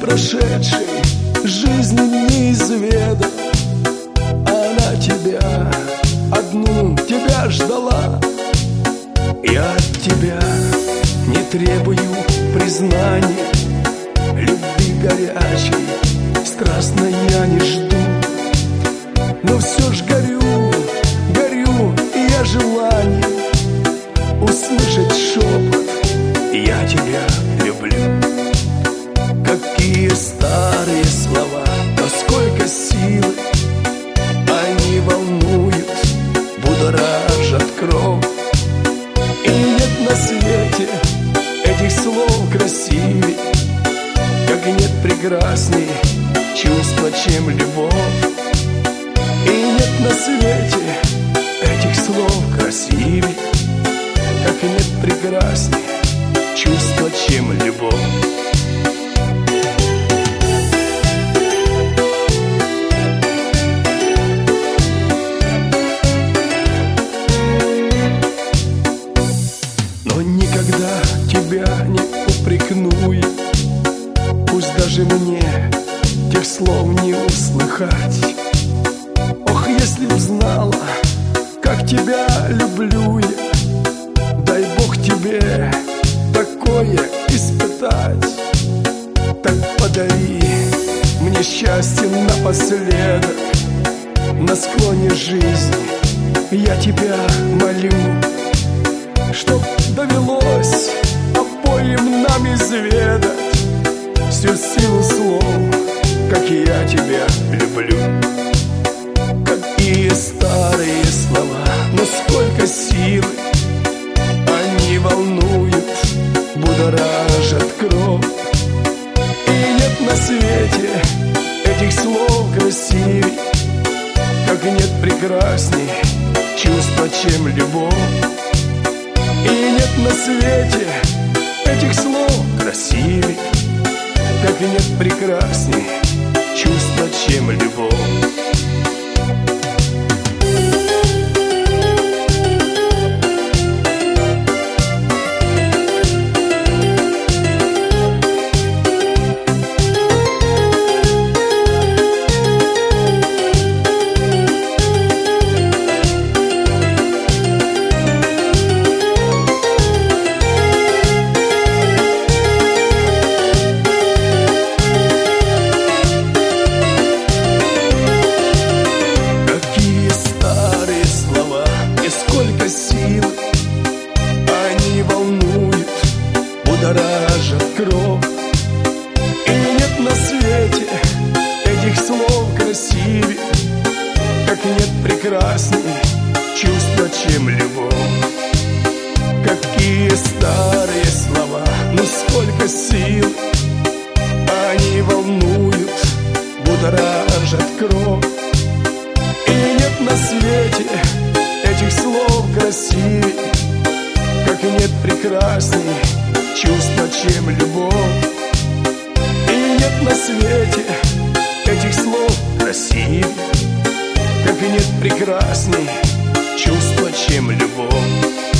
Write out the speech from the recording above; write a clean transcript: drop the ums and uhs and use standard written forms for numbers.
прошедшей жизни не изведал. Она тебя, одну тебя ждала. Я от тебя не требую признания, любви горячей, страстной я не жду. Но все ж горю, горю, и я желанием услышать шепот: я тебя люблю. Какие старые слова, но сколько силы они волнуют, будоражат кровь. И нет на свете этих слов красивей, как нет прекрасней чувства, чем любовь. И нет на свете этих слов красивей, как нет прекрасней чувства, чем любовь. Но никогда тебя не упрекну я, пусть даже мне тех слов не услыхать. Ох, если б знала, как тебя люблю я, дай Бог тебе такое испытать. Так подари мне счастье напоследок, на склоне жизни я тебя молю, чтоб довелось обоим нам изведать всю силу слов, как я тебя люблю. Какие старые слова, но сколько силы они волнуют, будоражат кровь. И нет на свете этих слов красивей, как нет прекрасней чувства, чем любовь. И нет на свете этих слов красивей, как нет прекрасней чувства, чем любовь. Сколько сил они волнуют, будоражат кровь. И нет на свете этих слов красивей, как нет прекрасней чувства, чем любовь. Какие старые слова, но сколько сил они волнуют, будоражат кровь. И нет на свете этих слов красивей, как нет прекрасней чувства, чем любовь. И нет на свете этих слов красивей, как нет прекрасней чувства, чем любовь.